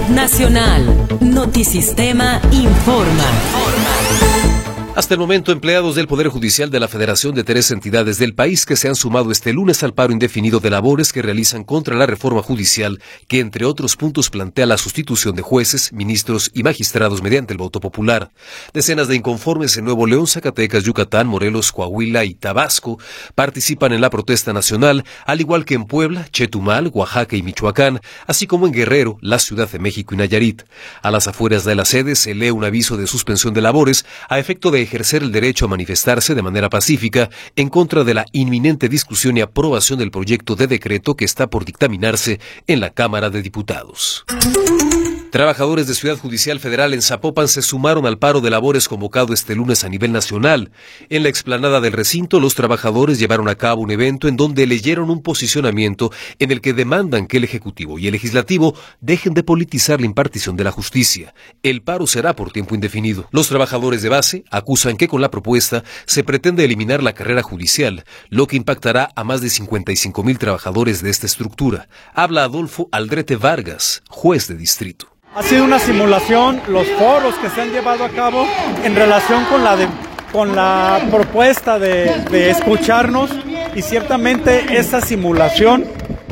Nacional. Notisistema informa. Hasta el momento, empleados del Poder Judicial de la Federación de 3 entidades del país que se han sumado este lunes al paro indefinido de labores que realizan contra la reforma judicial que, entre otros puntos, plantea la sustitución de jueces, ministros y magistrados mediante el voto popular. Decenas de inconformes en Nuevo León, Zacatecas, Yucatán, Morelos, Coahuila y Tabasco participan en la protesta nacional, al igual que en Puebla, Chetumal, Oaxaca y Michoacán, así como en Guerrero, la Ciudad de México y Nayarit. A las afueras de la sede se lee un aviso de suspensión de labores a efecto de ejercer el derecho a manifestarse de manera pacífica en contra de la inminente discusión y aprobación del proyecto de decreto que está por dictaminarse en la Cámara de Diputados. Trabajadores de Ciudad Judicial Federal en Zapopan se sumaron al paro de labores convocado este lunes a nivel nacional. En la explanada del recinto, los trabajadores llevaron a cabo un evento en donde leyeron un posicionamiento en el que demandan que el Ejecutivo y el Legislativo dejen de politizar la impartición de la justicia. El paro será por tiempo indefinido. Los trabajadores de base acusan que con la propuesta se pretende eliminar la carrera judicial, lo que impactará a más de 55,000 trabajadores de esta estructura. Habla Adolfo Aldrete Vargas, juez de distrito. Ha sido una simulación, los foros que se han llevado a cabo en relación con la propuesta de escucharnos, y ciertamente esa simulación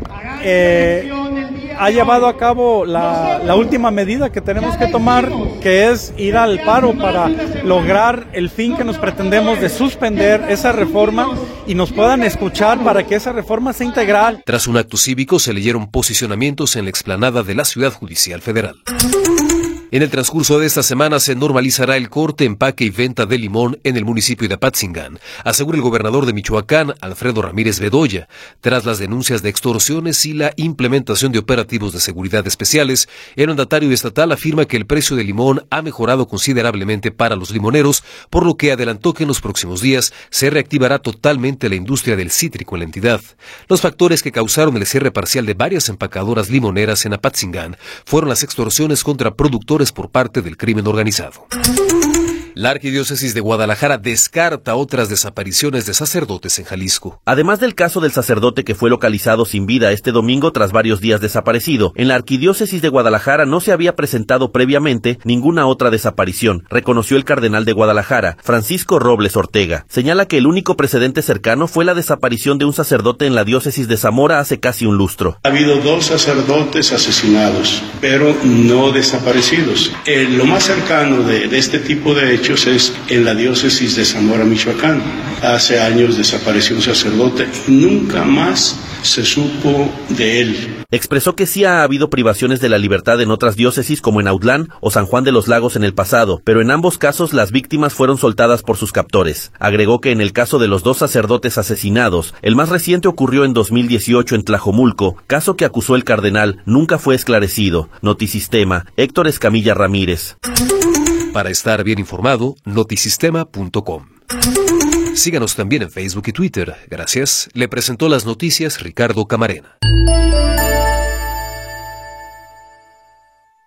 ha llevado a cabo la última medida que tenemos que tomar, que es ir al paro para lograr el fin que nos pretendemos de suspender esa reforma y nos puedan escuchar para que esa reforma sea integral. Tras un acto cívico se leyeron posicionamientos en la explanada de la Ciudad Judicial Federal. En el transcurso de esta semana se normalizará el corte, empaque y venta de limón en el municipio de Apatzingán, asegura el gobernador de Michoacán, Alfredo Ramírez Bedoya. Tras las denuncias de extorsiones y la implementación de operativos de seguridad especiales, el mandatario estatal afirma que el precio del limón ha mejorado considerablemente para los limoneros, por lo que adelantó que en los próximos días se reactivará totalmente la industria del cítrico en la entidad. Los factores que causaron el cierre parcial de varias empacadoras limoneras en Apatzingán fueron las extorsiones contra productores por parte del crimen organizado. La Arquidiócesis de Guadalajara descarta otras desapariciones de sacerdotes en Jalisco. Además del caso del sacerdote que fue localizado sin vida este domingo tras varios días desaparecido, en la Arquidiócesis de Guadalajara no se había presentado previamente ninguna otra desaparición, reconoció el cardenal de Guadalajara, Francisco Robles Ortega. Señala que el único precedente cercano fue la desaparición de un sacerdote en la diócesis de Zamora hace casi un lustro. Ha habido 2 sacerdotes asesinados, pero no desaparecidos. Lo más cercano de este tipo de hechos es en la diócesis de Zamora, Michoacán. Hace años desapareció un sacerdote y nunca más se supo de él. Expresó que sí ha habido privaciones de la libertad en otras diócesis como en Autlán o San Juan de los Lagos en el pasado, pero en ambos casos las víctimas fueron soltadas por sus captores. Agregó que en el caso de los 2 sacerdotes asesinados, el más reciente ocurrió en 2018 en Tlajomulco, caso que acusó el cardenal nunca fue esclarecido. Notisistema, Héctor Escamilla Ramírez. Para estar bien informado, notisistema.com. Síganos también en Facebook y Twitter. Gracias. Le presentó las noticias Ricardo Camarena.